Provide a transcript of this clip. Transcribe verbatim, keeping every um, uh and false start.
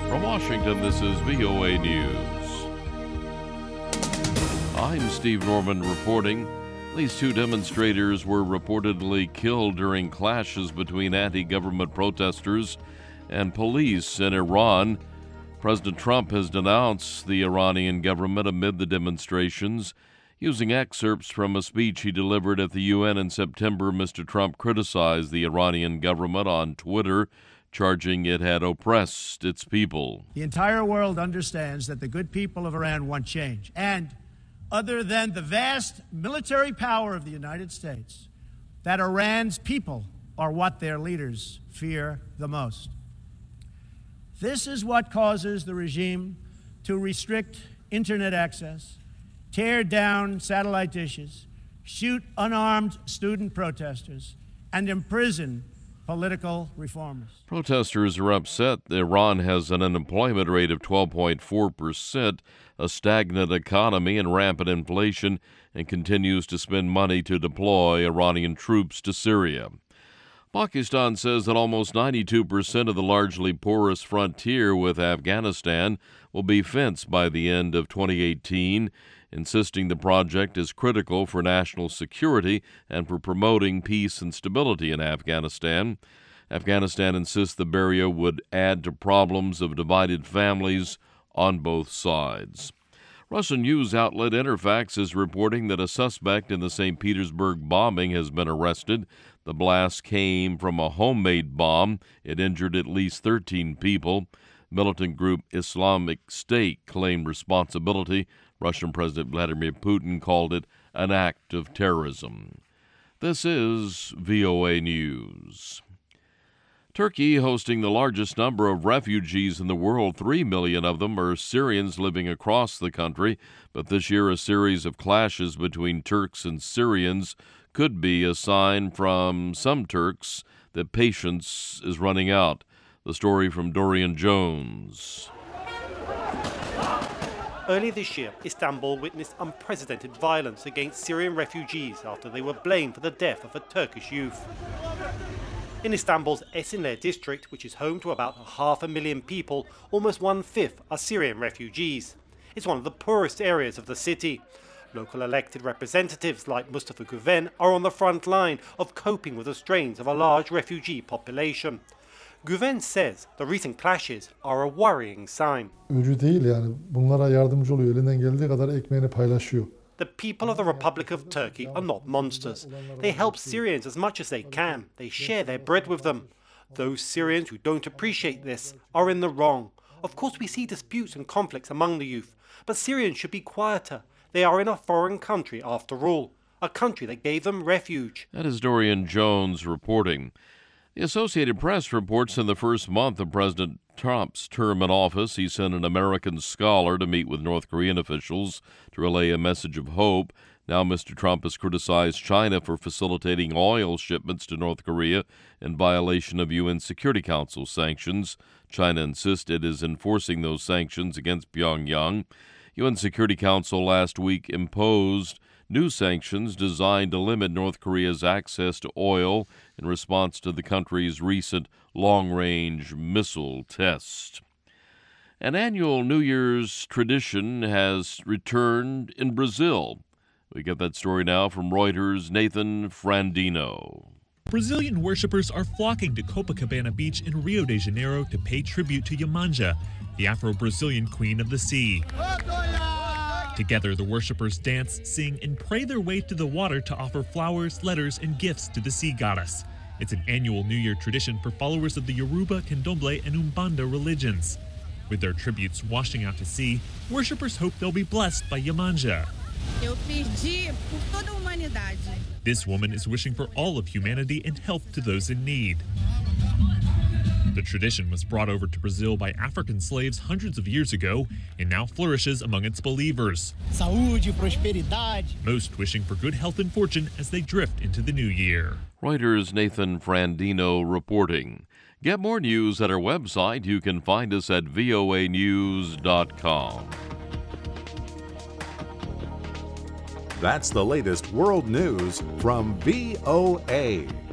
From Washington, this is V O A News. I'm Steve Norman reporting. At least two demonstrators were reportedly killed during clashes between anti-government protesters and police in Iran. President Trump has denounced the Iranian government amid the demonstrations. Using excerpts from a speech he delivered at the U N in September, Mister Trump criticized the Iranian government on Twitter, charging it had oppressed its people. The entire world understands that the good people of Iran want change. And other than the vast military power of the United States, that Iran's people are what their leaders fear the most. This is what causes the regime to restrict internet access, tear down satellite dishes, shoot unarmed student protesters, and imprison political reformers. Protesters are upset that Iran has an unemployment rate of twelve point four percent, a stagnant economy and rampant inflation, and continues to spend money to deploy Iranian troops to Syria. Pakistan says that almost ninety-two percent of the largely porous frontier with Afghanistan will be fenced by the end of twenty eighteen, insisting the project is critical for national security and for promoting peace and stability in Afghanistan. Afghanistan insists the barrier would add to problems of divided families on both sides. Russian news outlet Interfax is reporting that a suspect in the Saint Petersburg bombing has been arrested. The blast came from a homemade bomb. It injured at least thirteen people. Militant group Islamic State claimed responsibility. Russian President Vladimir Putin called it an act of terrorism. This is V O A News. Turkey hosting the largest number of refugees in the world. Three million of them are Syrians living across the country, but this year a series of clashes between Turks and Syrians could be a sign from some Turks that patience is running out. The story from Dorian Jones. Early this year, Istanbul witnessed unprecedented violence against Syrian refugees after they were blamed for the death of a Turkish youth. In Istanbul's Esenler district, which is home to about half a million people, almost one-fifth are Syrian refugees. It's one of the poorest areas of the city. Local elected representatives like Mustafa Güven are on the front line of coping with the strains of a large refugee population. Güven says the recent clashes are a worrying sign. Öcü değil yani bunlara yardımcı oluyor. Elinden geldiği kadar ekmeğini paylaşıyor. The people of the Republic of Turkey are not monsters. They help Syrians as much as they can. They share their bread with them. Those Syrians who don't appreciate this are in the wrong. Of course, we see disputes and conflicts among the youth, but Syrians should be quieter. They are in a foreign country after all, a country that gave them refuge. That is Dorian Jones reporting. The Associated Press reports in the first month of President Trump's term in office, he sent an American scholar to meet with North Korean officials to relay a message of hope. Now Mister Trump has criticized China for facilitating oil shipments to North Korea in violation of U N Security Council sanctions. China insists it is enforcing those sanctions against Pyongyang. U N Security Council last week imposed new sanctions designed to limit North Korea's access to oil in response to the country's recent long-range missile test. An annual New Year's tradition has returned in Brazil. We get that story now from Reuters' Nathan Frandino. Brazilian worshippers are flocking to Copacabana Beach in Rio de Janeiro to pay tribute to Yemanja, the Afro-Brazilian queen of the sea. Together, the worshippers dance, sing, and pray their way to the water to offer flowers, letters, and gifts to the sea goddess. It's an annual New Year tradition for followers of the Yoruba, Candomblé, and Umbanda religions. With their tributes washing out to sea, worshippers hope they'll be blessed by Yemanja. Eu pedi por toda a humanidade. This woman is wishing for all of humanity and help to those in need. The tradition was brought over to Brazil by African slaves hundreds of years ago and now flourishes among its believers. Saúde, prosperidade. Most wishing for good health and fortune as they drift into the new year. Reuters' Nathan Frandino reporting. Get more news at our website. You can find us at V O A news dot com. That's the latest world news from V O A.